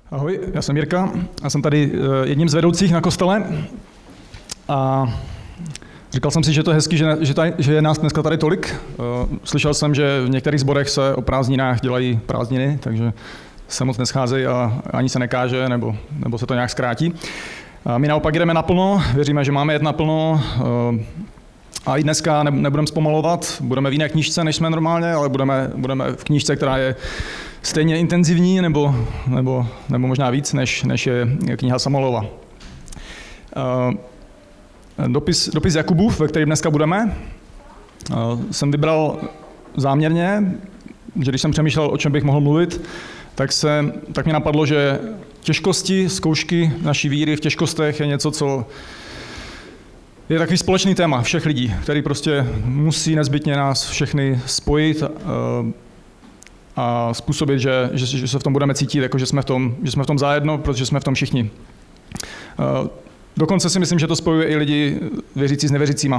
Ahoj, já jsem Jirka a jsem tady jedním z vedoucích na kostele. A říkal jsem si, že to je hezký, že je nás dneska tady tolik. Slyšel jsem, že v některých sborech se o prázdninách dělají prázdniny, takže se moc nescházejí a ani se nekáže, nebo se to nějak zkrátí. A my naopak jdeme naplno, věříme, že máme jet naplno. A i dneska nebudeme zpomalovat, budeme v jiné knížce, než jsme normálně, ale budeme v knížce, která je stejně intenzivní, nebo možná víc, než je kniha Samuelova. Dopis Jakubův, ve kterém dneska budeme, jsem vybral záměrně, že když jsem přemýšlel, o čem bych mohl mluvit, tak mě napadlo, že těžkosti, zkoušky naší víry v těžkostech je něco, co je takový společný téma všech lidí, který prostě musí nezbytně nás všechny spojit a způsobit, že se v tom budeme cítit, jako že jsme v tom zajedno, protože jsme v tom všichni. Dokonce si myslím, že to spojuje i lidi věřící s nevěřícíma.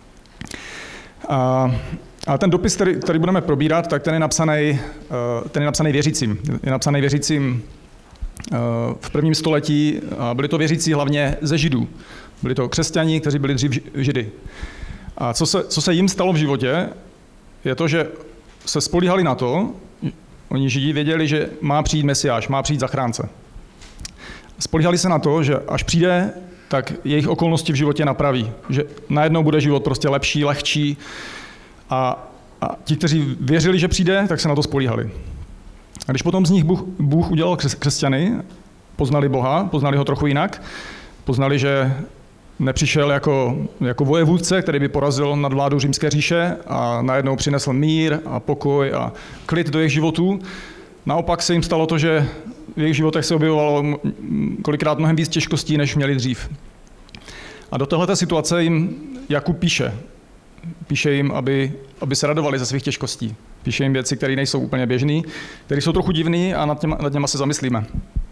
A ten dopis, který budeme probírat, tak ten je napsaný věřícím. Je napsaný věřícím v prvním století a byli to věřící hlavně ze Židů. Byli to křesťané, kteří byli dřív Židy. A co se jim stalo v životě, je to, že se spolíhali na to, oni Židi věděli, že má přijít Mesiáš, má přijít zachránce. Spolíhali se na to, že až přijde, tak jejich okolnosti v životě napraví. Že najednou bude život prostě lepší, lehčí. A ti, kteří věřili, že přijde, tak se na to spolíhali. A když potom z nich Bůh udělal křesťany, poznali Boha, poznali ho trochu jinak, poznali, že nepřišel jako vojevůdce, který by porazil nadvládu římské říše a najednou přinesl mír a pokoj a klid do jejich životů. Naopak se jim stalo to, že v jejich životech se objevovalo kolikrát mnohem víc těžkostí, než měli dřív. A do téhleté situace jim Jakub píše. Píše jim, aby se radovali ze svých těžkostí. Píše jim věci, které nejsou úplně běžné, které jsou trochu divné a nad těma se zamyslíme.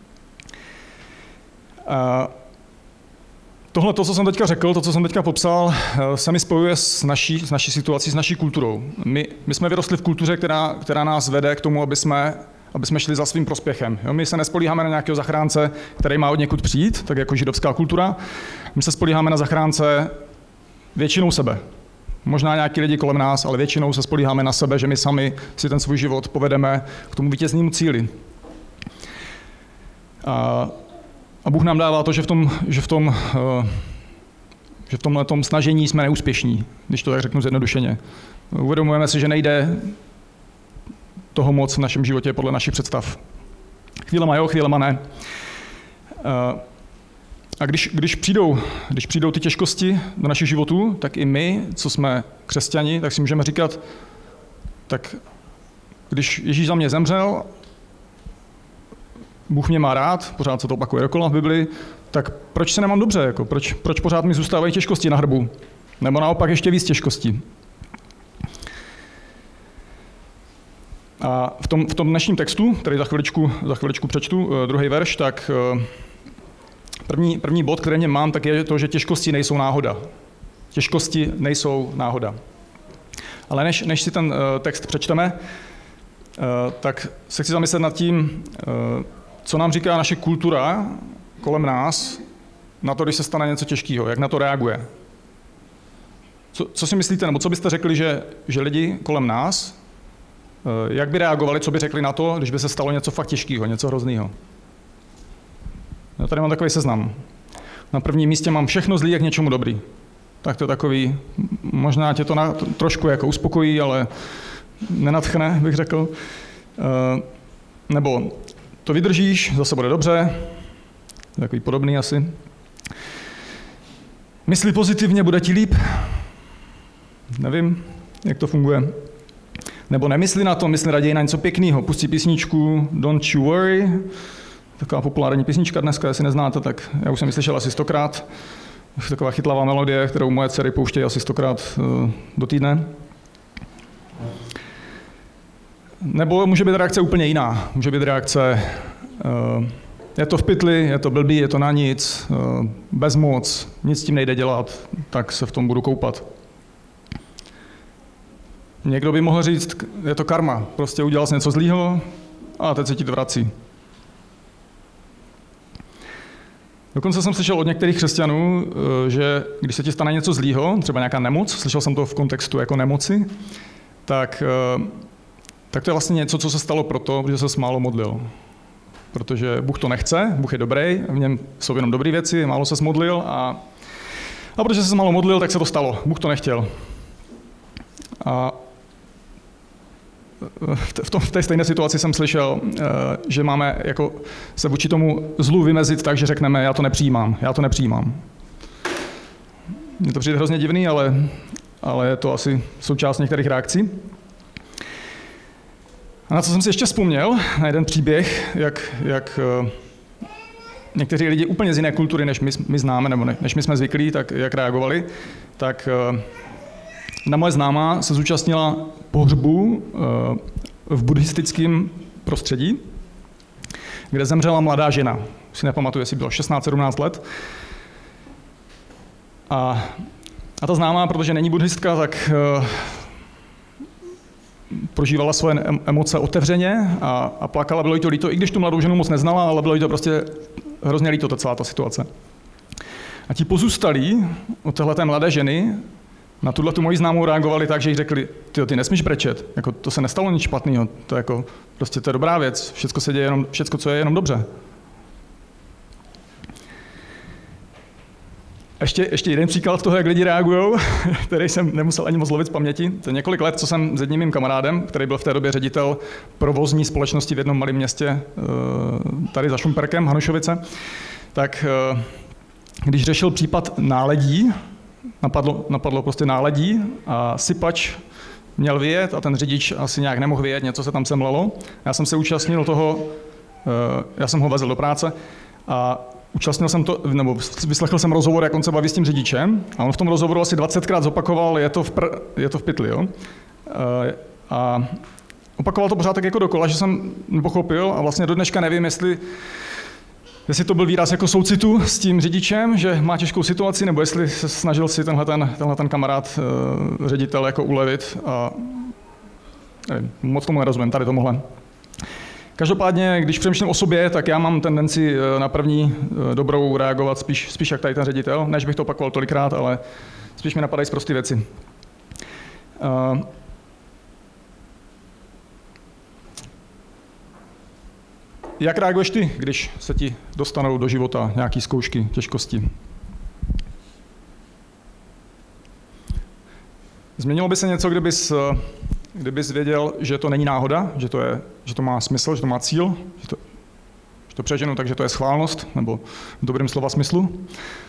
Tohle, co jsem teďka řekl, to, co jsem teďka popsal, se mi spojuje s naší situací, s naší kulturou. My jsme vyrostli v kultuře, která nás vede k tomu, aby jsme šli za svým prospěchem. My se nespolíháme na nějakého zachránce, který má od někud přijít, tak jako židovská kultura. My se spolíháme na zachránce většinou sebe. Možná nějaký lidi kolem nás, ale většinou se spolíháme na sebe, že my sami si ten svůj život povedeme k tomu vítěznému cíli. A Bůh nám dává to, že v tomhletom snažení jsme neúspěšní, když to tak řeknu zjednodušeně. Uvědomujeme si, že nejde toho moc v našem životě podle našich představ. Chvílema jo, chvílema ne. A když přijdou ty těžkosti do našich životů, tak i my, co jsme křesťani, tak si můžeme říkat, tak když Ježíš za mě zemřel, Bůh mě má rád, pořád se to opakuje dokola v Bibli, tak proč se nemám dobře? Proč pořád mi zůstávají těžkosti na hrbu? Nebo naopak ještě víc těžkostí? A v tom dnešním textu, který za chviličku přečtu, druhý verš, tak první bod, který mám, tak je to, že těžkosti nejsou náhoda. Těžkosti nejsou náhoda. Ale než si ten text přečteme, tak se chci zamyslet nad tím, co nám říká naše kultura kolem nás na to, když se stane něco těžkého, jak na to reaguje. Co si myslíte, nebo co byste řekli, že lidi kolem nás, jak by reagovali, co by řekli na to, když by se stalo něco fakt těžkého, něco hroznýho? Já tady mám takový seznam. Na prvním místě mám všechno zlý jak něčemu dobrý. Tak to je takový, možná tě to trošku jako uspokojí, ale nenadchne, bych řekl. Nebo to vydržíš, zase bude dobře. Takový podobný asi. Mysli pozitivně, bude ti líp. Nevím, jak to funguje. Nebo nemysli na to, mysli raději na něco pěkného. Pustí písničku Don't You Worry. Taková populární písnička dneska, jestli neznáte, tak já už jsem ji slyšel asi 100krát. Taková chytlavá melodie, kterou moje dcery pouštějí asi 100krát do týdne. Nebo může být reakce úplně jiná. Může být reakce, je to v pytli, je to blbý, je to na nic, bezmoc, nic s tím nejde dělat, tak se v tom budu koupat. Někdo by mohl říct, je to karma, prostě udělal jsi něco zlýho a teď se ti to vrací. Dokonce jsem slyšel od některých křesťanů, že když se ti stane něco zlýho, třeba nějaká nemoc, slyšel jsem to v kontextu jako nemoci, tak to je vlastně něco, co se stalo proto, protože se málo modlil. Protože Bůh to nechce, Bůh je dobrý, v něm jsou jenom dobré věci, málo se modlil a protože se málo modlil, tak se to stalo. Bůh to nechtěl. A v té stejné situaci jsem slyšel, že máme jako se vůči tomu zlu vymezit tak, že řekneme, já to nepřijímám. Mně to přijde hrozně divný, ale je to asi součást některých reakcí. A na co jsem si ještě vzpomněl, na jeden příběh, jak někteří lidi úplně z jiné kultury, než my známe, nebo než my jsme zvyklí, tak jak reagovali, tak na moje známá se zúčastnila pohřbu v buddhistickém prostředí, kde zemřela mladá žena. Si nepamatuju, jestli bylo 16-17 let. A ta známá, protože není buddhistka, tak prožívala svoje emoce otevřeně a plakala, bylo jí to líto, i když tu mladou ženu moc neznala, ale bylo jí to prostě hrozně líto, celá ta situace. A ti pozůstalí od téhleté mladé ženy na tu moji známou reagovali tak, že jí řekli, ty nesmíš brečet, jako to se nestalo nic špatného, to je jako, prostě to je dobrá věc, všecko se děje všecko, co je, jenom dobře. Ještě jeden příklad toho, jak lidi reagují, který jsem nemusel ani moc lovit z paměti. To je několik let, co jsem s jedním mým kamarádem, který byl v té době ředitel provozní společnosti v jednom malém městě tady za Šumperkem, Hanušovice, tak když řešil případ náledí, napadlo prostě náledí a sypač měl vyjet a ten řidič asi nějak nemohl vyjet, něco se tam semlelo. Já jsem se účastnil toho, já jsem ho vezl do práce a účastnil jsem to, nebo vyslechl jsem rozhovor, jak on se baví s tím řidičem a on v tom rozhovoru asi 20krát zopakoval, je to v pytli, jo. A opakoval to pořád tak jako dokola, že jsem nepochopil a vlastně do dneška nevím, jestli to byl výraz jako soucitu s tím řidičem, že má těžkou situaci, nebo jestli se snažil si tenhle ten kamarád ředitel jako ulevit a nevím, moc tomu nerozumím, tady tomuhle. Každopádně, když přemýšlím o sobě, tak já mám tendenci na první dobrou reagovat spíš jak tady ten ředitel, než bych to opakoval tolikrát, ale spíš mi napadají sprosté věci. Jak reaguješ ty, když se ti dostanou do života nějaké zkoušky, těžkosti? Změnilo by se něco, kdybys věděl, že to není náhoda, že to má smysl, že to má cíl, že to přeženu, takže to je schválnost, nebo v dobrém slova smyslu?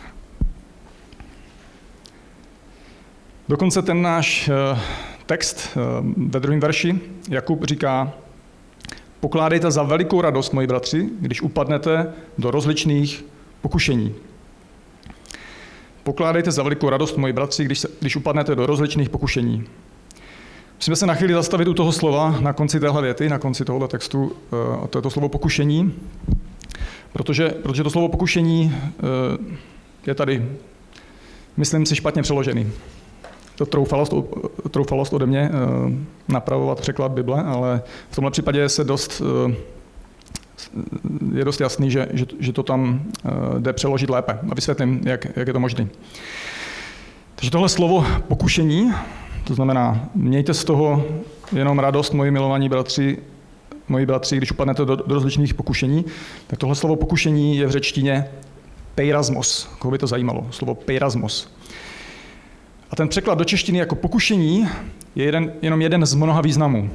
Dokonce ten náš text ve 2. verši, Jakub říká, pokládejte za velikou radost, moji bratři, když upadnete do rozličných pokušení. Pokládejte za velikou radost, moji bratři, když upadnete do rozličných pokušení. Musíme se na chvíli zastavit u toho slova na konci téhle věty, na konci tohoto textu, a to je to slovo pokušení, protože to slovo pokušení je tady, myslím si, špatně přeložený. To troufalost ode mě napravovat překlad Bible, ale v tomhle případě je dost jasný, že to tam jde přeložit lépe. A vysvětlím, jak je to možné. Takže tohle slovo pokušení, to znamená, mějte z toho jenom radost, moji milovaní bratři, když upadnete do rozličných pokušení, tak tohle slovo pokušení je v řečtině peirasmos. Koho by to zajímalo? Slovo peirasmos. A ten překlad do češtiny jako pokušení je jenom jeden z mnoha významů.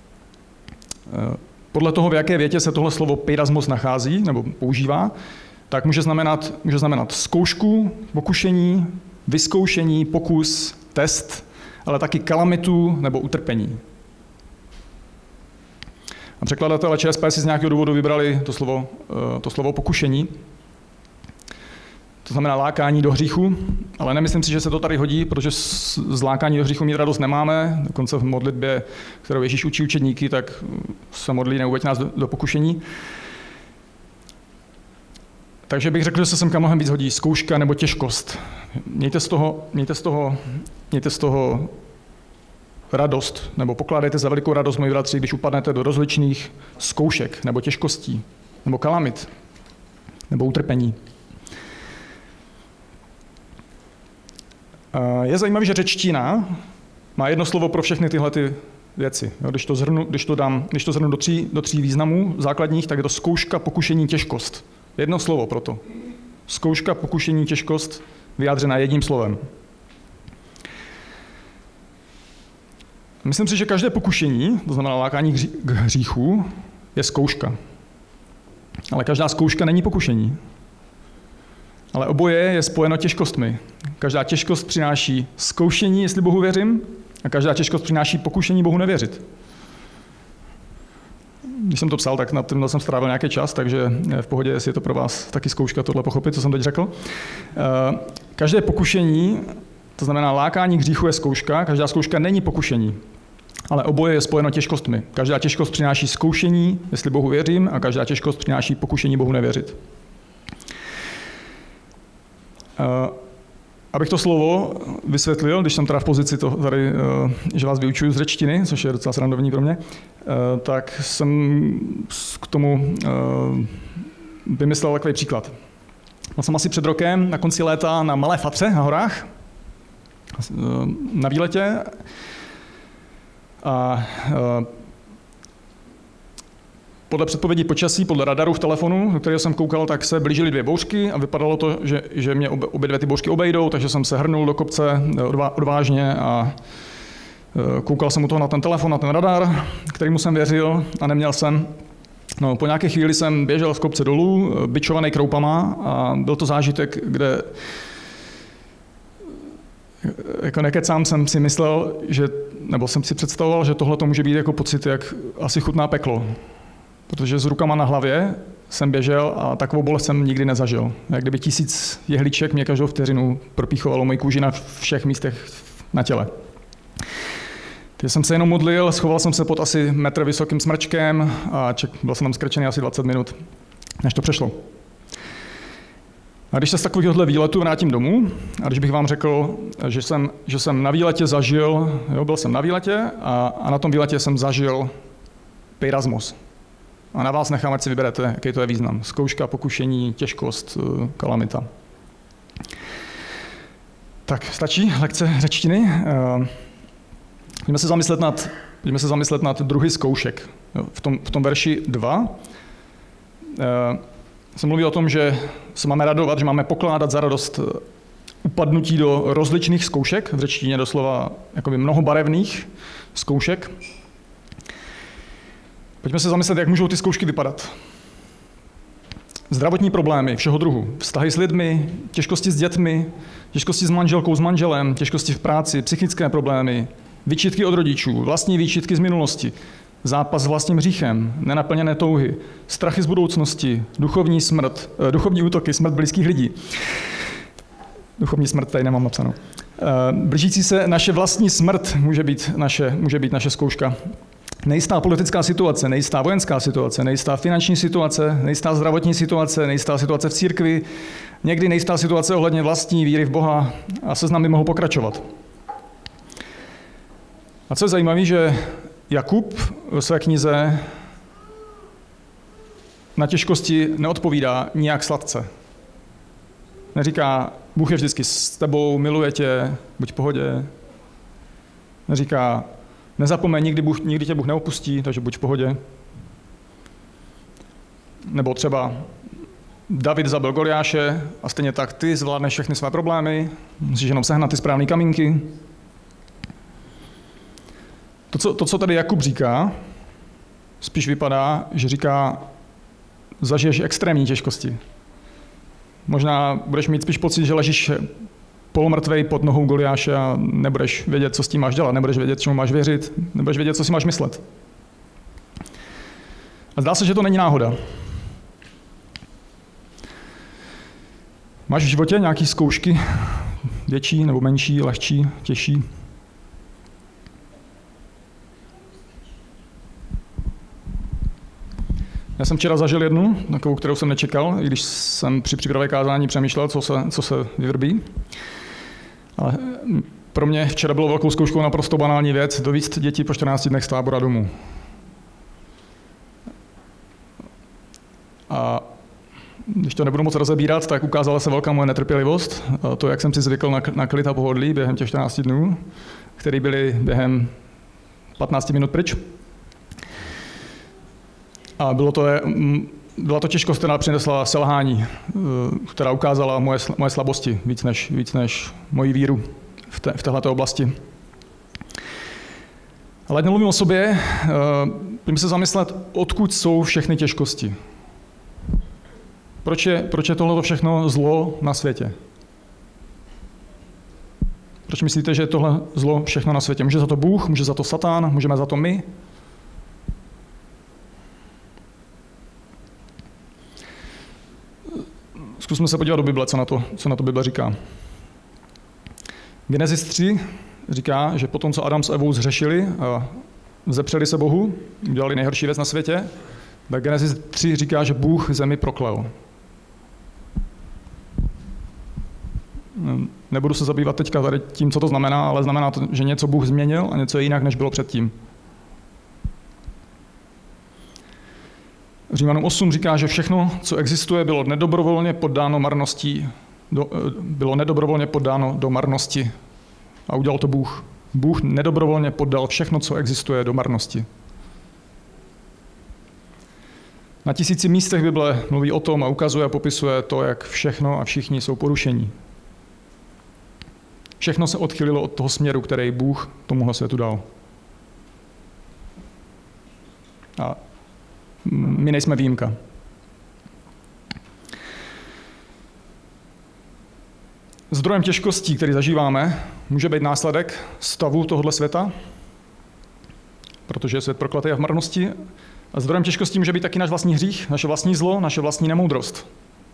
Podle toho, v jaké větě se tohle slovo peirasmos nachází nebo používá, tak může znamenat zkoušku, pokušení, vyzkoušení, pokus, test, ale taky kalamitu nebo utrpení. A překladatelé ČSP si z nějakého důvodu vybrali to slovo pokušení. To znamená lákání do hříchu, ale nemyslím si, že se to tady hodí, protože z lákání do hříchu mít radost nemáme. Dokonce v modlitbě, kterou Ježíš učí učedníky, tak se modlí, neuveď nás do pokušení. Takže bych řekl, že se semka mnohem víc hodí zkouška nebo těžkost. Mějte z toho radost, nebo pokládejte za velikou radost, moji bratři, když upadnete do rozličných zkoušek nebo těžkostí, nebo kalamit, nebo utrpení. Je zajímavé, že řečtina má jedno slovo pro všechny tyhle ty věci. Jo, když to zhrnu do tří významů základních, tak je to zkouška, pokušení, těžkost. Jedno slovo pro to. Zkouška, pokušení, těžkost vyjádřená jedním slovem. Myslím si, že každé pokušení, to znamená lákání k hříchu, je zkouška. Ale každá zkouška není pokušení. Ale oboje je spojeno těžkostmi. Každá těžkost přináší zkoušení, jestli Bohu věřím, a každá těžkost přináší pokušení Bohu nevěřit. Když jsem to psal, tak nad tím jsem strávil nějaký čas, takže v pohodě, jestli je to pro vás taky zkouška tohle pochopit, co jsem teď řekl. Každé pokušení, to znamená lákání k hříchu, je zkouška, každá zkouška není pokušení. Ale oboje je spojeno těžkostmi. Každá těžkost přináší zkoušení, jestli Bohu věřím, a každá těžkost přináší pokušení Bohu nevěřit. Abych to slovo vysvětlil, když jsem teda v pozici tady, že vás vyučuju z řečtiny, což je docela srandovní pro mě, tak jsem k tomu vymyslel takový příklad. Byl jsem asi před rokem na konci léta na Malé Fatře na horách, na výletě, a podle předpovědí počasí, podle radaru v telefonu, do kterého jsem koukal, tak se blížily 2 bouřky a vypadalo to, že mě obě 2 ty bouřky obejdou, takže jsem se hrnul do kopce odvážně a koukal jsem u toho na ten telefon, na ten radar, kterému jsem věřil a neměl jsem. No, po nějaké chvíli jsem běžel z kopce dolů, bičovaný kroupama, a byl to zážitek, kde jako nekecám jsem si myslel, nebo jsem si představoval, že tohle to může být jako pocit, jak asi chutná peklo. Protože s rukama na hlavě jsem běžel a takovou bolest jsem nikdy nezažil. Jak kdyby 1000 jehliček mě každou vteřinu propíchovalo moji kůži na všech místech na těle. Teď jsem se jenom modlil, schoval jsem se pod asi metr vysokým smrčkem a byl jsem tam skrčený asi 20 minut, než to přešlo. A když se z takovéhohle výletu vrátím domů, a když bych vám řekl, že jsem na výletě zažil, byl jsem na výletě a na tom výletě jsem zažil peirasmos. A na vás nechám, ať si vyberete, jaký to je význam. Zkouška, pokušení, těžkost, kalamita. Tak, stačí lekce řečtiny. Pojďme se zamyslet nad druhy zkoušek. V tom verši 2 se mluví o tom, že se máme radovat, že máme pokládat za radost upadnutí do rozličných zkoušek, v řečtině doslova jakoby mnohobarevných zkoušek. Pojďme se zamyslet, jak můžou ty zkoušky vypadat. Zdravotní problémy všeho druhu, vztahy s lidmi, těžkosti s dětmi, těžkosti s manželkou, s manželem, těžkosti v práci, psychické problémy, výčitky od rodičů, vlastní výčitky z minulosti, zápas s vlastním hříchem, nenaplněné touhy, strachy z budoucnosti, duchovní útoky, smrt blízkých lidí. Duchovní smrt tady nemám napsanou. Blížící se naše vlastní smrt může být naše zkouška. Nejistá politická situace, nejistá vojenská situace, nejistá finanční situace, nejistá zdravotní situace, nejistá situace v církvi, někdy nejistá situace ohledně vlastní víry v Boha, a seznam by mohl pokračovat. A co je zajímavé, že Jakub ve své knize na těžkosti neodpovídá nijak sladce. Neříká, Bůh je vždycky s tebou, miluje tě, buď v pohodě. Neříká, nezapomeň, nikdy tě Bůh neopustí, takže buď v pohodě. Nebo třeba David zabil Goliáše a stejně tak ty zvládneš všechny své problémy, musíš jenom sehnat ty správné kamínky. To, co tady Jakub říká, spíš vypadá, že říká, zažiješ extrémní těžkosti. Možná budeš mít spíš pocit, že ležíš polomrtvej pod nohou Goliáše a nebudeš vědět, co s tím máš dělat, nebudeš vědět, čemu máš věřit, nebudeš vědět, co si máš myslet. A zdá se, že to není náhoda. Máš v životě nějaké zkoušky, větší nebo menší, lehčí, těžší? Já jsem včera zažil jednu, takovou, kterou jsem nečekal, i když jsem při přípravě kázání přemýšlel, co se vyvrbí. Ale pro mě včera bylo velkou zkouškou naprosto banální věc, dovízt děti po 14 dnech z tábora domů. A když to nebudu moc rozebírat, tak ukázala se velká moje netrpělivost, to, jak jsem si zvykl na klid a pohodlí během těch 14 dnů, které byly během 15 minut pryč. A byla to těžkost, která přinesla selhání, která ukázala moje slabosti víc než moji víru v této oblasti. Ale ať nemluvím o sobě, pojďme se zamyslet, odkud jsou všechny těžkosti. Proč je tohle všechno zlo na světě? Proč myslíte, že je tohle zlo všechno na světě? Může za to Bůh, může za to Satan, můžeme za to my? Zkusme se podívat do Bible, co na to Bible říká. Genesis 3 říká, že potom, co Adam s Evou zhřešili a vzepřeli se Bohu, udělali nejhorší věc na světě, tak Genesis 3 říká, že Bůh zemi proklel. Nebudu se zabývat teďka tady tím, co to znamená, ale znamená to, že něco Bůh změnil a něco je jinak, než bylo předtím. Římanům 8 říká, že všechno, co existuje, bylo nedobrovolně poddáno do marnosti. A udělal to Bůh. Bůh nedobrovolně poddal všechno, co existuje, do marnosti. Na 1000 místech Bible mluví o tom a ukazuje a popisuje to, jak všechno a všichni jsou porušení. Všechno se odchylilo od toho směru, který Bůh tomuhle světu dal. A my nejsme výjimka. Zdrojem těžkostí, který zažíváme, může být následek stavu tohoto světa, protože je svět prokletý a v marnosti. A zdrojem těžkostí může být taky náš vlastní hřích, naše vlastní zlo, naše vlastní nemoudrost.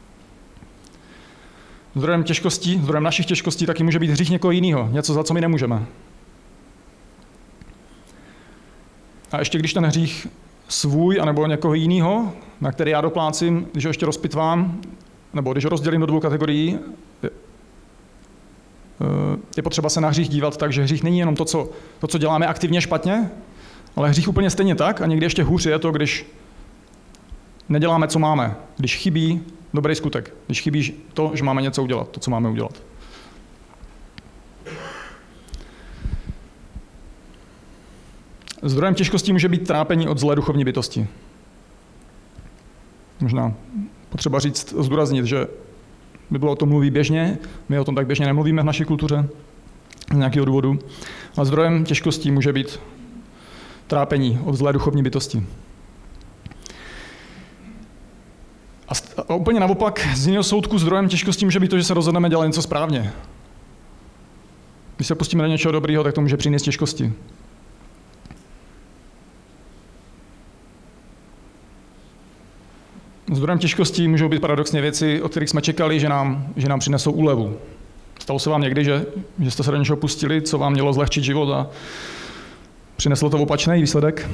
Zdrojem našich těžkostí taky může být hřích někoho jiného, něco, za co my nemůžeme. A ještě když ten hřích svůj anebo někoho jiného, na který já doplácím, když ho ještě rozpitvám, nebo když ho rozdělím do 2 kategorií, je potřeba se na hřích dívat tak, že hřích není jenom to, co děláme aktivně špatně, ale hřích úplně stejně tak a někdy ještě hůř je to, když neděláme, co máme, když chybí dobrý skutek, když chybí to, že máme něco udělat, to, co máme udělat. Zdrojem těžkostí může být trápení od zlé duchovní bytosti. Možná potřeba zdůraznit, že Bible o tom mluví běžně, my o tom tak běžně nemluvíme v naší kultuře z nějakého důvodu. A zdrojem těžkostí může být trápení od zlé duchovní bytosti. A úplně naopak, z jiného soudku zdrojem těžkostí může být to, že se rozhodneme dělat něco správně. Když se pustíme do něčeho dobrýho, tak to může přinést těžkosti. Zdrojem těžkostí můžou být paradoxně věci, o kterých jsme čekali, že nám přinesou úlevu. Stalo se vám někdy, že jste se do něčeho pustili, co vám mělo zlehčit život a přineslo to opačný výsledek?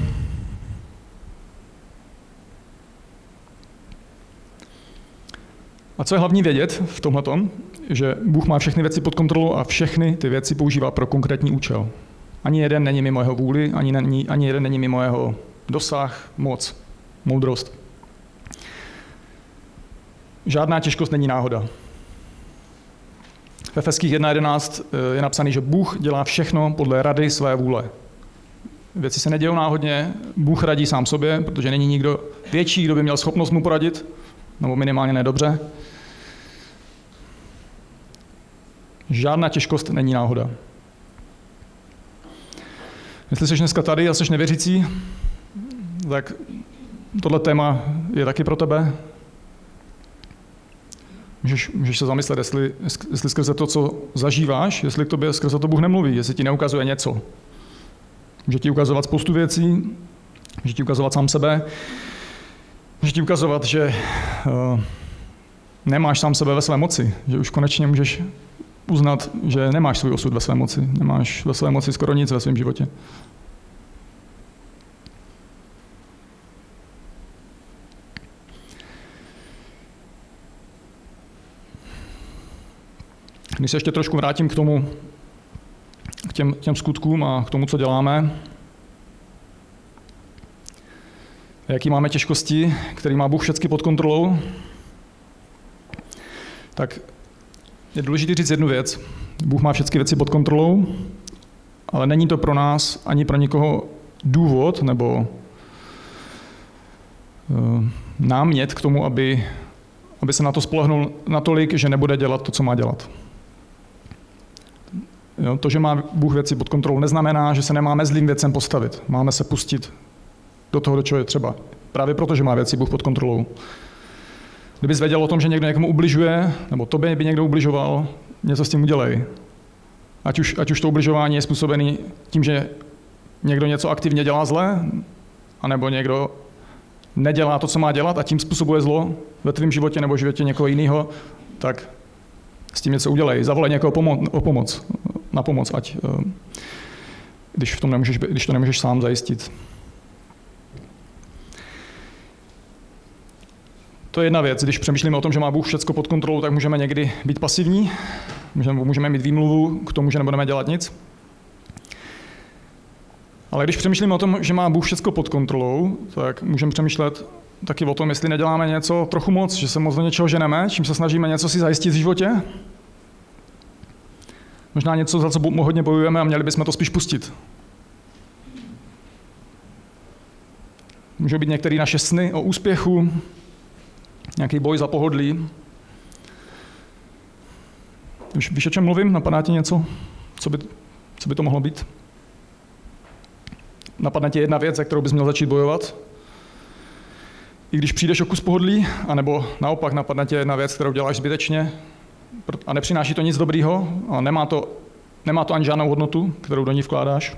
A co je hlavní vědět v tomhletom, že Bůh má všechny věci pod kontrolou a všechny ty věci používá pro konkrétní účel. Ani jeden není mimo jeho vůli, ani jeden není mimo jeho dosah, moc, moudrost. Žádná těžkost není náhoda. V Efeských 1.11 je napsaný, že Bůh dělá všechno podle rady své vůle. Věci se nedějou náhodně, Bůh radí sám sobě, protože není nikdo větší, kdo by měl schopnost mu poradit, nebo minimálně nedobře. Žádná těžkost není náhoda. Jestli jsi dneska tady a jsi nevěřící, tak tohle téma je taky pro tebe. Můžeš se zamyslet, jestli skrze to, co zažíváš, jestli k tobě skrze to Bůh nemluví, jestli ti neukazuje něco. Může ti ukazovat spoustu věcí, může ti ukazovat sám sebe, může ti ukazovat, že nemáš sám sebe ve své moci, že už konečně můžeš uznat, že nemáš svůj osud ve své moci, nemáš ve své moci skoro nic ve svém životě. Když se ještě trošku vrátím k těm skutkům a k tomu, co děláme, jaký máme těžkosti, který má Bůh všechny pod kontrolou, tak je důležité říct jednu věc. Bůh má všechny věci pod kontrolou, ale není to pro nás ani pro nikoho důvod nebo námět k tomu, aby se na to spolehnul natolik, že nebude dělat to, co má dělat. Jo, to, že má Bůh věci pod kontrolou, neznamená, že se nemáme zlým věcem postavit. Máme se pustit do toho, do čeho je třeba. Právě proto, že má věci Bůh pod kontrolou. Kdybys věděl o tom, že někdo někomu ubližuje, nebo tobě by někdo ubližoval, něco s tím udělej. Ať už to ubližování je způsobený tím, že někdo něco aktivně dělá zle, anebo někdo nedělá to, co má dělat a tím způsobuje zlo ve tvém životě nebo životě někoho jiného, tak s tím něco udělej. Zavolej někoho na pomoc, když to nemůžeš sám zajistit. To je jedna věc. Když přemýšlíme o tom, že má Bůh všecko pod kontrolou, tak můžeme někdy být pasivní, můžeme mít výmluvu k tomu, že nebudeme dělat nic. Ale když přemýšlíme o tom, že má Bůh všecko pod kontrolou, tak můžeme přemýšlet taky o tom, jestli neděláme něco trochu moc, že se moc do něčeho ženeme, čím se snažíme něco si zajistit v životě. Možná něco, za co hodně bojujeme a měli bychom to spíš pustit. Můžou být některé naše sny o úspěchu, nějaký boj za pohodlí. Víš, o čem mluvím? Napadá ti něco? Co by to mohlo být? Napadne ti jedna věc, za kterou bys měl začít bojovat? I když přijdeš o kus pohodlí, anebo naopak napadne tě jedna věc, kterou děláš zbytečně a nepřináší to nic dobrýho a nemá to ani žádnou hodnotu, kterou do ní vkládáš?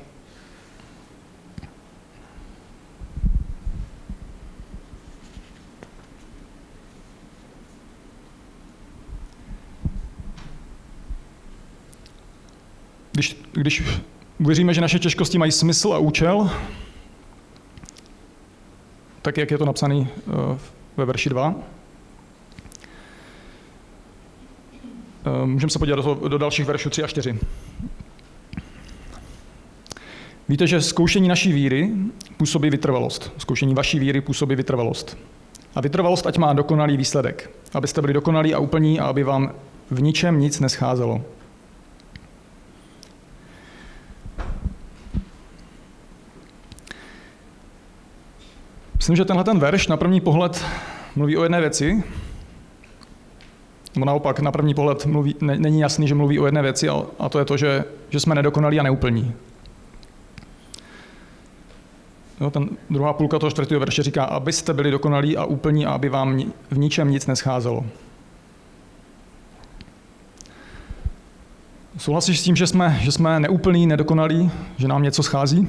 Když uvěříme, že naše těžkosti mají smysl a účel, tak jak je to napsané ve verši 2, můžeme se podívat do dalších veršů 3 a 4. Víte, že zkoušení naší víry působí vytrvalost. Zkoušení vaší víry působí vytrvalost. A vytrvalost ať má dokonalý výsledek. Abyste byli dokonalí a úplní a aby vám v ničem nic nescházelo. Myslím, že tenhle verš na první pohled mluví o jedné věci, nebo naopak na první pohled není jasný, že mluví o jedné věci, a to je to, že jsme nedokonalí a neúplní. Jo, druhá půlka toho 4. verše říká, abyste byli dokonalí a úplní a aby vám v ničem nic nescházelo. Souhlasíš s tím, že jsme neúplní, nedokonalí, že nám něco schází?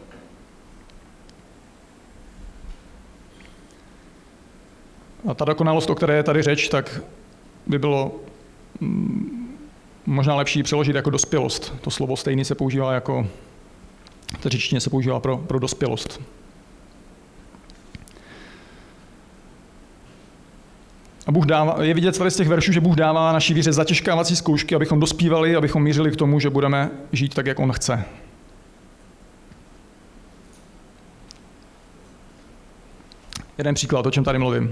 A ta dokonalost, o které je tady řeč, tak by bylo možná lepší přeložit jako dospělost. To slovo stejný se používá jako, v řečtině se používá pro dospělost. A Bůh dává, je vidět tady z těch veršů, že Bůh dává naší víře zatěžkávací zkoušky, abychom dospívali, abychom mířili k tomu, že budeme žít tak, jak on chce. Jeden příklad, o čem tady mluvím.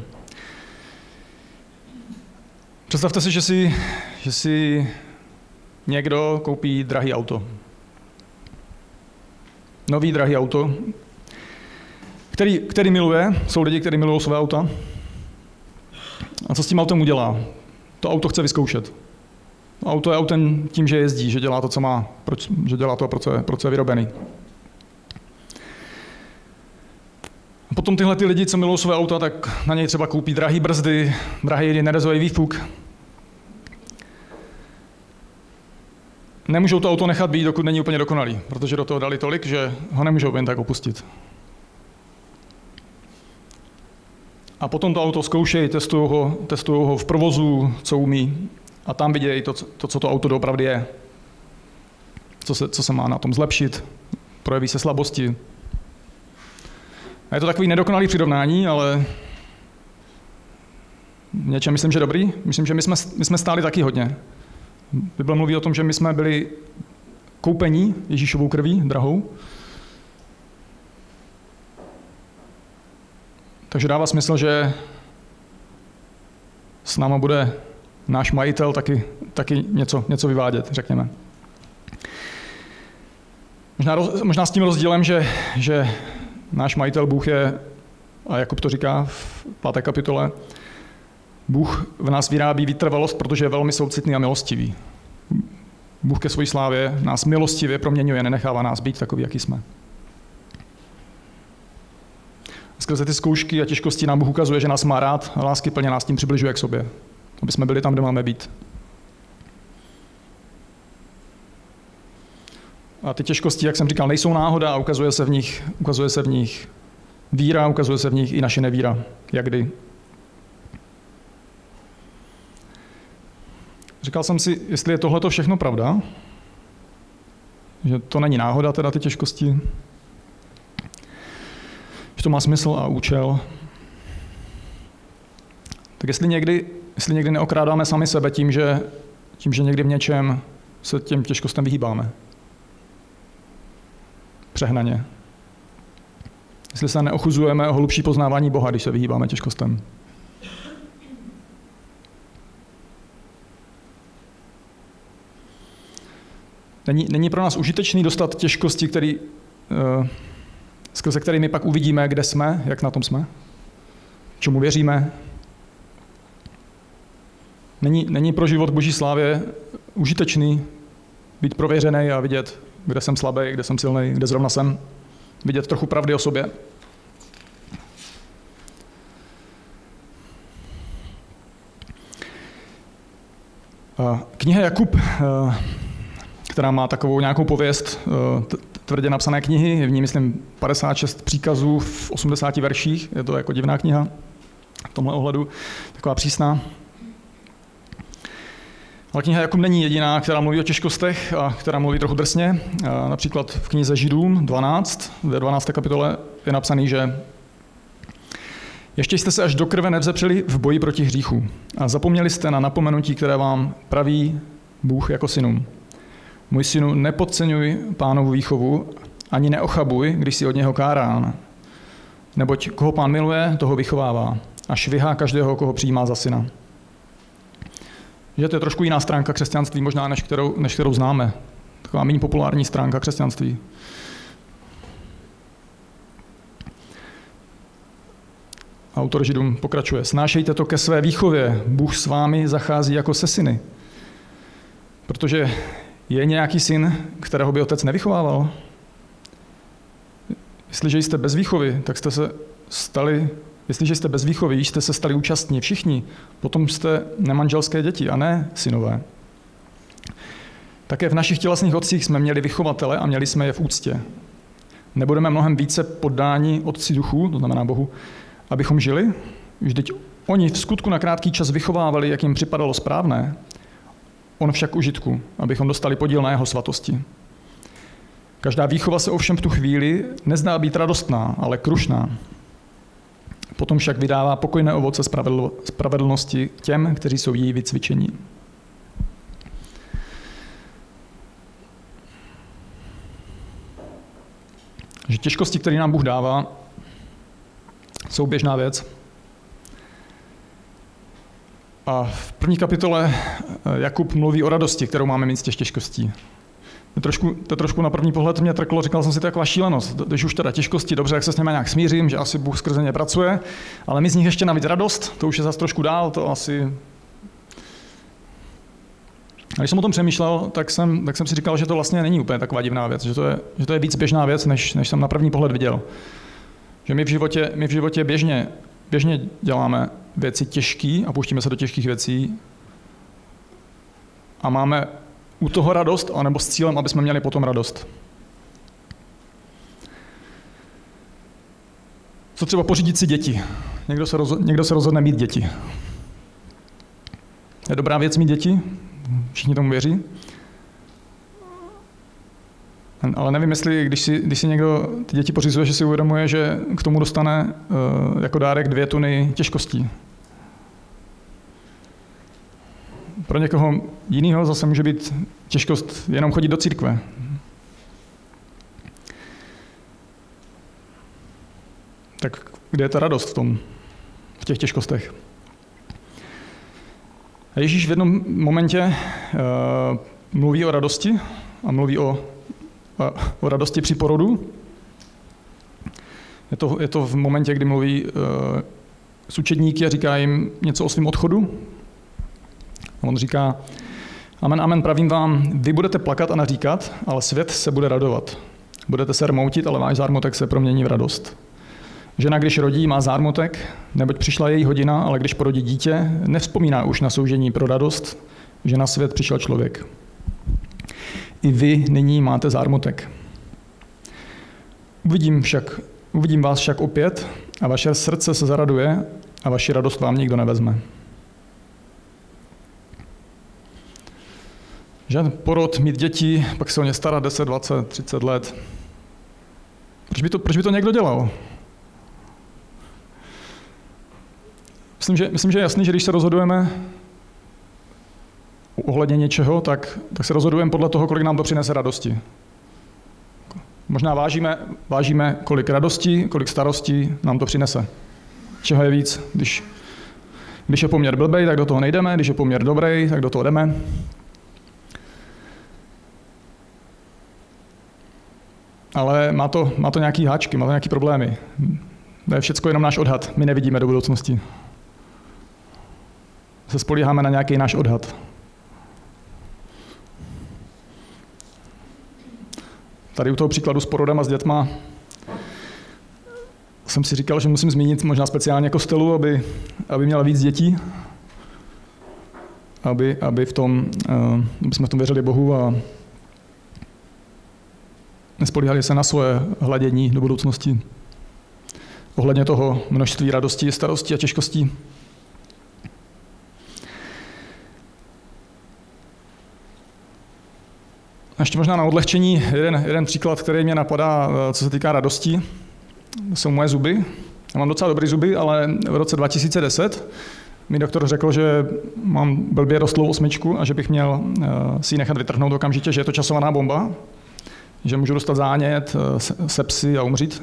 Představte si, že si někdo koupí drahý auto. Nový drahý auto, který miluje. Jsou lidi, kteří milují své auta. A co s tím autem udělá? To auto chce vyzkoušet. Auto je autem tím, že jezdí, že dělá to, co má, že dělá to, pro co je vyrobený. A potom tyhle lidi, co milují své auta, tak na něj třeba koupí drahý brzdy, drahý nerezový výfuk. Nemůžou to auto nechat být, dokud není úplně dokonalý, protože do toho dali tolik, že ho nemůžou jen tak opustit. A potom to auto zkoušejí, testují ho v provozu, co umí, a tam vidějí to, co to auto doopravdy je. Co se má na tom zlepšit, projeví se slabosti. A je to takový nedokonalý přirovnání, ale něčem myslím, že dobrý. Myslím, že my jsme stáli taky hodně. Bible mluví o tom, že my jsme byli koupení Ježíšovou krví, drahou. Takže dává smysl, že s náma bude náš majitel taky něco vyvádět, řekněme. Možná s tím rozdílem, že náš majitel Bůh je, a Jakub to říká v 5. kapitole, Bůh v nás vyrábí vytrvalost, protože je velmi soucitný a milostivý. Bůh ke své slávě nás milostivě proměňuje, nenechává nás být takový, jaký jsme. Skrze ty zkoušky a těžkosti nám Bůh ukazuje, že nás má rád a láskyplně nás tím přibližuje k sobě, aby jsme byli tam, kde máme být. A ty těžkosti, jak jsem říkal, nejsou náhoda a ukazuje se v nich víra, ukazuje se v nich i naše nevíra, jak kdy. Říkal jsem si, jestli je tohleto všechno pravda, že to není náhoda, teda ty těžkosti, že to má smysl a účel, tak jestli někdy neokrádáme sami sebe tím, že někdy v něčem se těm těžkostem vyhýbáme. Přehnaně. Jestli se neochuzujeme o hlubší poznávání Boha, když se vyhýbáme těžkostem. Není pro nás užitečný dostat těžkosti, skrze kterými pak uvidíme, kde jsme, jak na tom jsme, čemu věříme. Není pro život Boží slávě užitečný být prověřený a vidět, kde jsem slabý, kde jsem silný, kde zrovna jsem, vidět trochu pravdy o sobě. Kniha Jakub, která má takovou nějakou pověst tvrdě napsané knihy, je v ní, myslím, 56 příkazů v 80 verších, je to jako divná kniha v tomhle ohledu, taková přísná. Ale kniha Jakub není jediná, která mluví o těžkostech a která mluví trochu drsně. Například v knize Židům 12, ve 12. kapitole je napsaný, že ještě jste se až do krve nevzepřeli v boji proti hříchu a zapomněli jste na napomenutí, které vám praví Bůh jako synům. Můj synu, nepodceňuj Pánovu výchovu, ani neochabuj, když si od něho kárán. Neboť koho Pán miluje, toho vychovává a švihá každého, koho přijímá za syna. Že to je trošku jiná stránka křesťanství, možná než kterou známe. Taková méně populární stránka křesťanství. Autor Židům pokračuje. Snášejte to ke své výchově. Bůh s vámi zachází jako se syny. Protože je nějaký syn, kterého by otec nevychovával? Jestliže jste bez výchovy, tak jste se stali účastní všichni, potom jste nemanželské děti a ne synové. Také v našich tělesných otcích jsme měli vychovatele a měli jsme je v úctě. Nebudeme mnohem více poddáni Otci duchu, to znamená Bohu, abychom žili? Vždyť oni v skutku na krátký čas vychovávali, jak jim připadalo správné, on však užitku, abychom dostali podíl na jeho svatosti. Každá výchova se ovšem v tu chvíli nezdá být radostná, ale krušná. Potom však vydává pokojné ovoce spravedlnosti těm, kteří jsou jí vycvičení. Že těžkosti, které nám Bůh dává, jsou běžná věc. A v první kapitole Jakub mluví o radosti, kterou máme mít z těch těžkostí. To trošku na první pohled mě trklo, říkal jsem si, to je taková šílenost. Když už teda těžkosti, dobře, jak se s nimi nějak smířím, že asi Bůh skrze ně pracuje, ale my z nich ještě navíc radost, to už je zase trošku dál, to asi... A když jsem o tom přemýšlel, tak jsem si říkal, že to vlastně není úplně taková divná věc, že to je víc běžná věc, než jsem na první pohled viděl. Že my v životě běžně děláme věci těžké a pouštíme se do těžkých věcí a máme u toho radost, anebo s cílem, aby jsme měli potom radost. Co třeba pořídit si děti? Někdo se rozhodne mít děti. Je dobrá věc mít děti? Všichni tomu věří? Ale nevím, jestli když si někdo ty děti pořizuje, že si uvědomuje, že k tomu dostane jako dárek 2 tuny těžkostí. Pro někoho jiného zase může být těžkost jenom chodit do církve. Tak kde je ta radost v těch těžkostech? A Ježíš v jednom momentě mluví o radosti a mluví o radosti při porodu. Je to v momentě, kdy mluví s učedníky a říká jim něco o svém odchodu. A on říká, amen, amen, pravím vám, vy budete plakat a naříkat, ale svět se bude radovat. Budete se rmoutit, ale váš zármutek se promění v radost. Žena, když rodí, má zármutek, neboť přišla její hodina, ale když porodí dítě, nevzpomíná už na soužení pro radost, že na svět přišel člověk. I vy nyní máte zármutek. Uvidím vás však opět a vaše srdce se zaraduje a vaši radost vám nikdo nevezme. Že porod, mít děti, pak se o ně starat 10, 20, 30 let. Proč by to někdo dělal? Myslím, že je jasný, že když se rozhodujeme ohledně něčeho, tak se rozhodujeme podle toho, kolik nám to přinese radosti. Možná vážíme, kolik radosti, kolik starostí nám to přinese. Čeho je víc? Když je poměr blbej, tak do toho nejdeme, když je poměr dobrý, tak do toho jdeme. Ale má to nějaký háčky, má to nějaký problémy. To je všecko jenom náš odhad. My nevidíme do budoucnosti. Se spolíháme na nějaký náš odhad. Tady u toho příkladu s porodem a s dětma jsem si říkal, že musím zmínit možná speciálně kostelu, aby měla víc dětí, aby jsme v tom věřili Bohu a nespolíhali se na svoje hladění do budoucnosti. Ohledně toho množství radosti, starosti a těžkostí. A ještě možná na odlehčení jeden příklad, který mě napadá, co se týká radosti. To jsou moje zuby. Já mám docela dobrý zuby, ale v roce 2010 mi doktor řekl, že mám blbě rostlou 8 a že bych měl si ji nechat vytrhnout okamžitě, že je to časovaná bomba, že můžu dostat zánět, sepsy a umřít.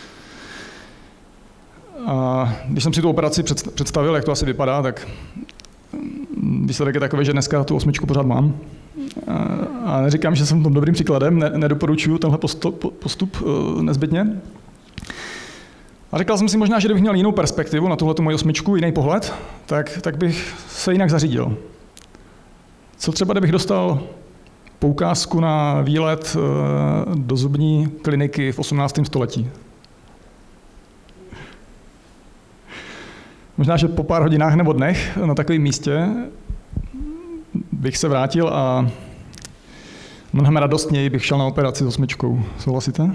A když jsem si tu operaci představil, jak to asi vypadá, tak výsledek je takový, že dneska tu 8 pořád mám. A neříkám, že jsem tom dobrým příkladem, nedoporučuju tenhle postup nezbytně. A říkal jsem si možná, že kdybych měl jinou perspektivu na tuhletu moji 8, jiný pohled, tak bych se jinak zařídil. Co třeba, kdybych dostal poukázku na výlet do zubní kliniky v 18. století? Možná, že po pár hodinách nebo dnech na takovém místě bych se vrátil a mnohem radostněji bych šel na operaci s 8. Souhlasíte?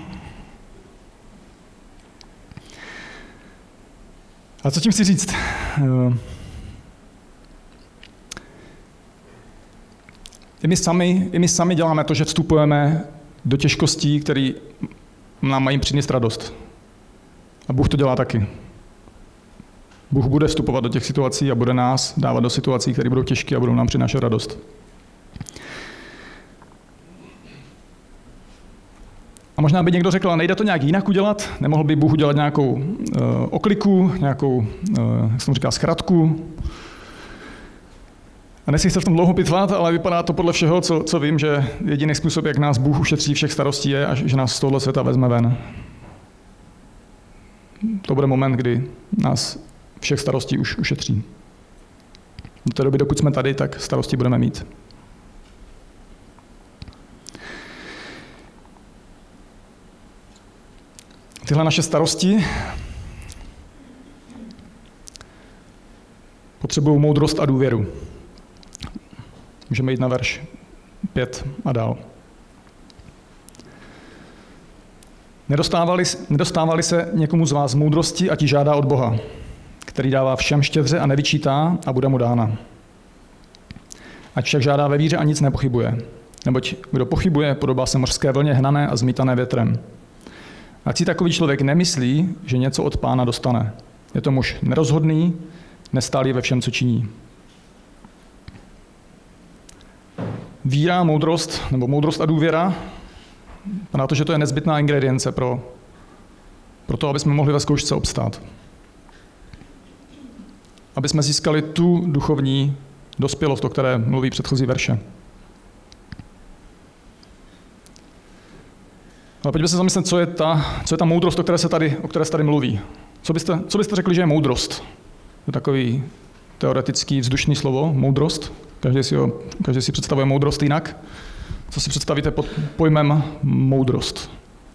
A co tím chci říct? I my sami děláme to, že vstupujeme do těžkostí, které nám mají přinést radost. A Bůh to dělá taky. Bůh bude vstupovat do těch situací a bude nás dávat do situací, které budou těžké a budou nám přinášet radost. A možná by někdo řekl, nejde to nějak jinak udělat? Nemohl by Bůh udělat nějakou okliku, nějakou, jak se tomu říká, zkratku? A nechci se v tom dlouho pitvat, ale vypadá to podle všeho, co vím, že jediný způsob, jak nás Bůh ušetří všech starostí, je, že nás z tohoto světa vezme ven. To bude moment, kdy nás všech starostí už ušetří. Do té doby, dokud jsme tady, tak starosti budeme mít. Tyhle naše starosti potřebují moudrost a důvěru. Můžeme jít na verš 5 a dál. Nedostávali se někomu z vás moudrosti, ať ji žádá od Boha, který dává všem štědře a nevyčítá a bude mu dána. Ať však žádá ve víře a nic nepochybuje. Neboť kdo pochybuje, podobá se mořské vlně hnané a zmítané větrem. Ať si takový člověk nemyslí, že něco od Pána dostane. Je to muž nerozhodný, nestálý ve všem, co činí. Víra, moudrost, nebo moudrost a důvěra, na to, že to je nezbytná ingredience pro to, aby jsme mohli ve zkoušce obstát. Aby jsme získali tu duchovní dospělost, o které mluví předchozí verše. Ale pojďme se zamyslet, co je ta moudrost, o které se tady mluví. Co byste řekli, že je moudrost? To je takový teoretický vzdušný slovo, moudrost. Každý si představuje moudrost jinak. Co si představíte pod pojmem moudrost?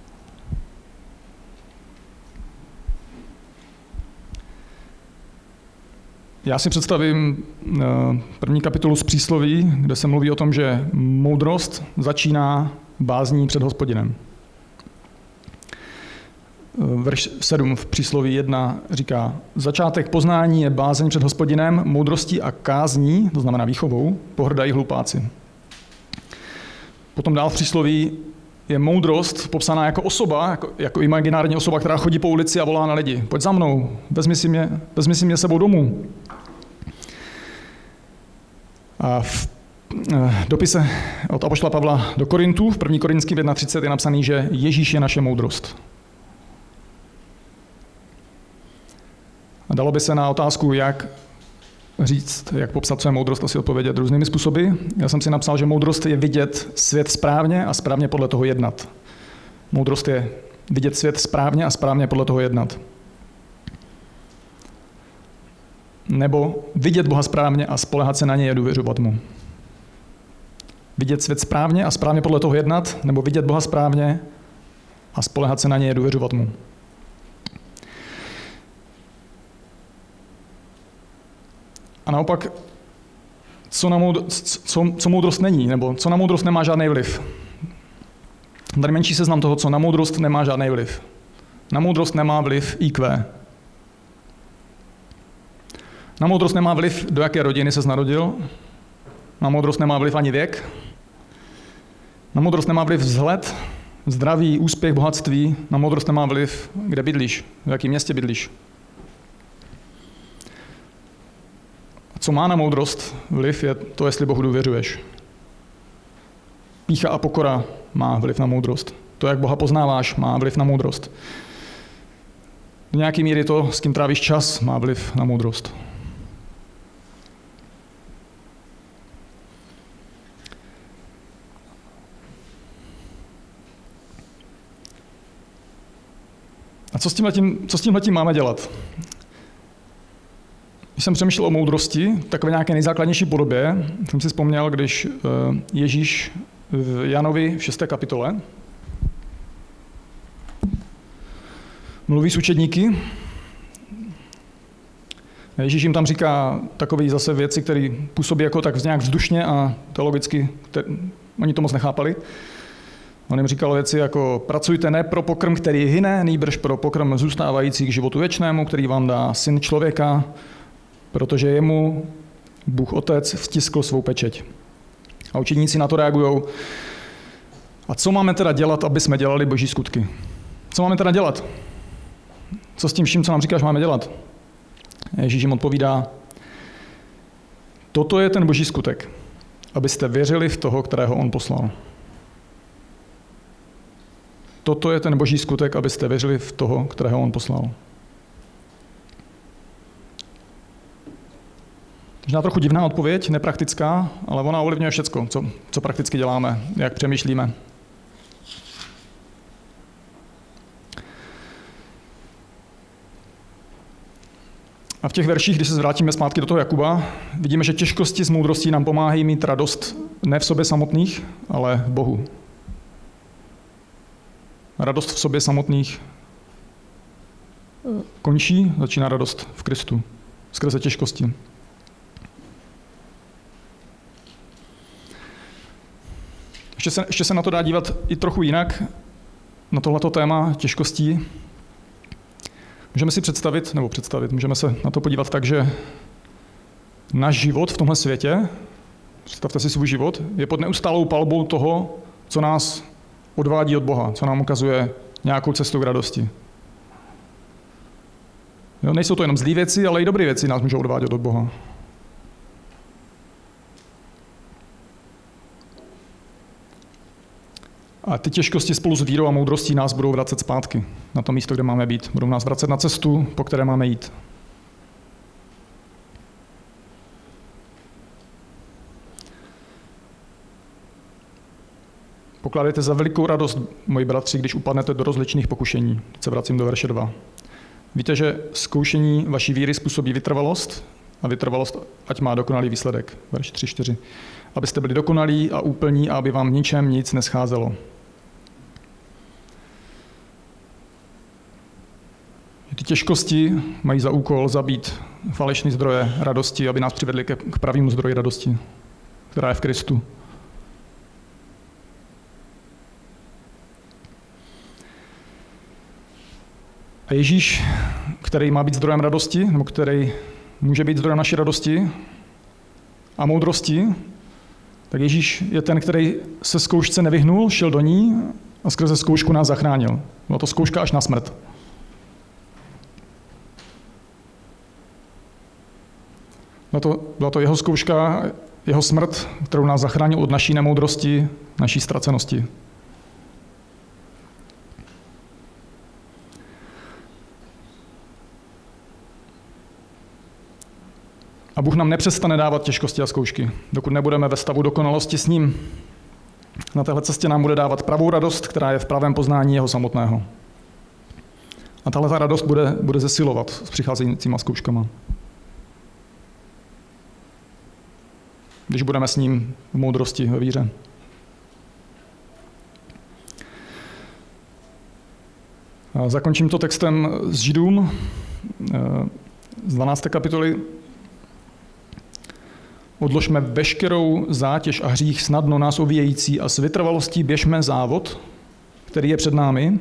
Já si představím první kapitolu z Přísloví, kde se mluví o tom, že moudrost začíná bázní před Hospodinem. Verš 7 v Přísloví 1 říká, začátek poznání je bázeň před Hospodinem, moudrostí a kázní, to znamená výchovou, pohrdají hlupáci. Potom dál v Přísloví je moudrost popsaná jako osoba, jako imaginární osoba, která chodí po ulici a volá na lidi. Pojď za mnou, vezmi si mě sebou domů. A v dopise od apoštola Pavla do Korintů, v 1. Korinským 1.30 je napsaný, že Ježíš je naše moudrost. A dalo by se na otázku, jak říct, jak popsat, co je moudrost, asi odpovědět různými způsoby. Já jsem si napsal, že moudrost je vidět svět správně a správně podle toho jednat. Moudrost je vidět svět správně a správně podle toho jednat. Nebo vidět Boha správně a spoléhat se na něj a důvěřovat mu. Vidět svět správně a správně podle toho jednat, nebo vidět Boha správně a spoléhat se na něj a důvěřovat mu. A naopak, co moudrost není, nebo co na moudrost nemá žádný vliv. Tady menší seznam toho, co na moudrost nemá žádný vliv. Na moudrost nemá vliv IQ. Na moudrost nemá vliv, do jaké rodiny ses narodil. Na moudrost nemá vliv ani věk. Na moudrost nemá vliv vzhled, zdraví, úspěch, bohatství. Na moudrost nemá vliv, kde bydlíš, v jakém městě bydlíš. Co má na moudrost vliv, je to, jestli Bohu důvěřuješ. Pýcha a pokora má vliv na moudrost. To, jak Boha poznáváš, má vliv na moudrost. Do nějaké míry to, s kým trávíš čas, má vliv na moudrost. A co s tímhletím máme dělat? Když jsem přemýšlel o moudrosti, takové nějaké nejzákladnější podobě, jsem si vzpomněl, když Ježíš v Janovi v 6. kapitole mluví s učedníky. Ježíš jim tam říká takové zase věci, které působí jako tak nějak vzdušně a teologicky, oni to moc nechápali. On jim říkal věci jako pracujte ne pro pokrm, který hyne, nýbrž pro pokrm zůstávající k životu věčnému, který vám dá Syn člověka, protože jemu Bůh Otec vtiskl svou pečeť. A učedníci na to reagují. A co máme teda dělat, aby jsme dělali boží skutky? Co máme teda dělat? Co s tím vším, co nám říkáš, máme dělat? Ježíš jim odpovídá, toto je ten boží skutek, abyste věřili v toho, kterého on poslal. Toto je ten boží skutek, abyste věřili v toho, kterého on poslal. Možná trochu divná odpověď, nepraktická, ale ona ovlivňuje všecko, co prakticky děláme, jak přemýšlíme. A v těch verších, když se vrátíme zpátky do toho Jakuba, vidíme, že těžkosti s moudrostí nám pomáhají mít radost ne v sobě samotných, ale v Bohu. Radost v sobě samotných končí, začíná radost v Kristu, skrze těžkosti. Ještě se na to dá dívat i trochu jinak, na tohleto téma těžkostí. Můžeme si můžeme se na to podívat tak, že náš život v tomhle světě, představte si svůj život, je pod neustálou palbou toho, co nás odvádí od Boha, co nám ukazuje nějakou cestu k radosti. Jo, nejsou to jenom zlý věci, ale i dobré věci nás můžou odvádět od Boha. A ty těžkosti spolu s vírou a moudrostí nás budou vracet zpátky na to místo, kde máme být. Budou nás vracet na cestu, po které máme jít. Pokládejte za velikou radost, moji bratři, když upadnete do rozličných pokušení. Teď se vracím do verše 2. Víte, že zkoušení vaší víry způsobí vytrvalost a vytrvalost ať má dokonalý výsledek. Verš 3-4. Abyste byli dokonalí a úplní a aby vám v ničem nic nescházelo. Ty těžkosti mají za úkol zabít falešné zdroje radosti, aby nás přivedli k pravému zdroji radosti, která je v Kristu. A Ježíš, který má být zdrojem radosti, nebo který může být zdrojem naší radosti a moudrosti, tak Ježíš je ten, který se zkoušce nevyhnul, šel do ní a skrze zkoušku nás zachránil. Byla to zkouška až na smrt. Byla to jeho zkouška, jeho smrt, kterou nás zachránil od naší nemoudrosti, naší ztracenosti. A Bůh nám nepřestane dávat těžkosti a zkoušky, dokud nebudeme ve stavu dokonalosti s ním. Na téhle cestě nám bude dávat pravou radost, která je v pravém poznání jeho samotného. A tahle radost bude zesilovat s přicházejícíma zkouškama. Když budeme s ním v moudrosti, ve víře. A zakončím to textem z Židům, z 12. kapitoly. Odložme veškerou zátěž a hřích snadno nás ovíjející a s vytrvalostí běžme závod, který je před námi,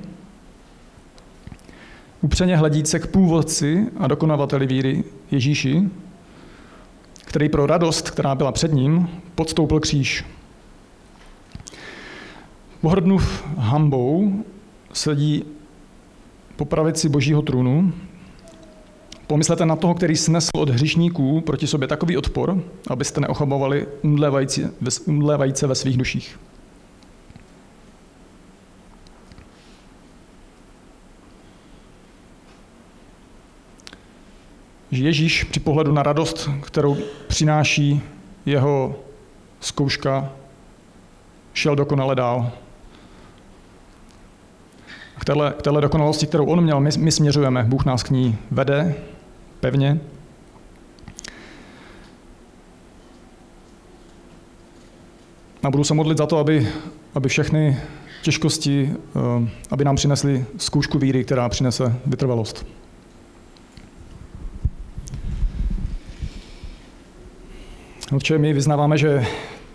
upřeně hledíce k původci a dokonavateli víry Ježíši, který pro radost, která byla před ním, podstoupil kříž. Pohrdnův hanbou sedí po pravici Božího trůnu. Pomyslete na toho, který snesl od hříšníků proti sobě takový odpor, abyste neochabovali umdlévajíce ve svých duších. Že Ježíš při pohledu na radost, kterou přináší jeho zkouška, šel dokonale dál. K téhle dokonalosti, kterou on měl, my směřujeme. Bůh nás k ní vede pevně. A budu se modlit za to, aby všechny těžkosti, aby nám přinesly zkoušku víry, která přinese vytrvalost. Otče, my vyznáváme, že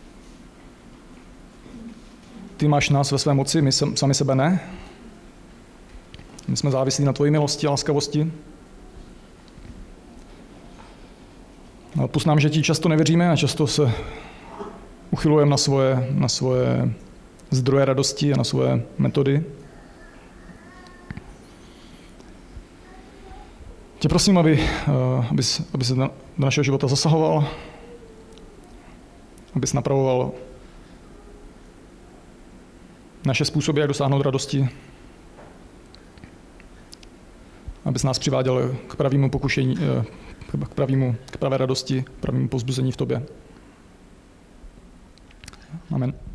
ty máš nás ve své moci, my sami sebe ne. My jsme závislí na tvojí milosti a laskavosti. A odpusť nám, že ti často nevěříme a často se uchylujeme na svoje zdroje radosti a na svoje metody. Tě prosím, aby se do našeho života zasahoval, abys napravoval naše způsoby, jak dosáhnout radosti, abys nás přiváděl k pravému pokušení, k pravé radosti, k pravému povzbuzení v tobě. Amen.